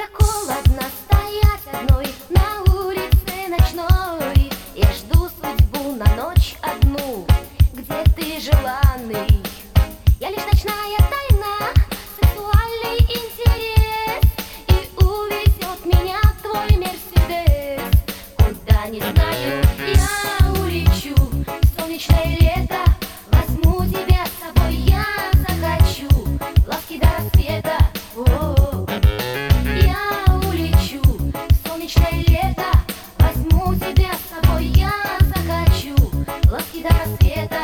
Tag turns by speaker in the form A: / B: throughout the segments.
A: так холодно стоять одной на улице ночной. Я жду судьбу на ночь одну, где ты желанный. Я лишь ночная тайна, сексуальный интерес, и увезет меня твой Мерседес. Куда не знаю, я улечу в солнечное лето. Возьму тебя с собой, я захочу ласки до рассвета. Я улечу в солнечное лето. Возьму тебя с собой, я захочу ласки до рассвета.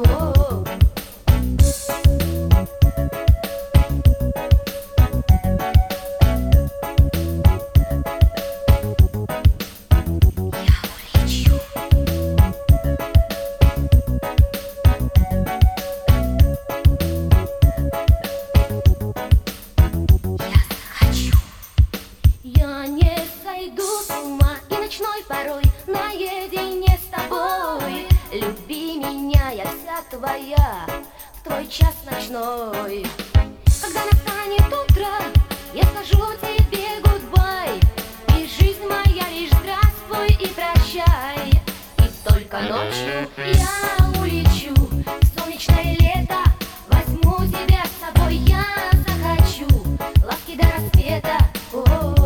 A: Я не сойду с ума и ночной порой наедине с тобой. Люби меня, я вся твоя в твой час ночной. Когда настанет утро, я скажу тебе гудбай, и жизнь моя лишь здравствуй и прощай. И только ночью я улечу в солнечное лето. Возьму тебя с собой, я захочу ласки до рассвета.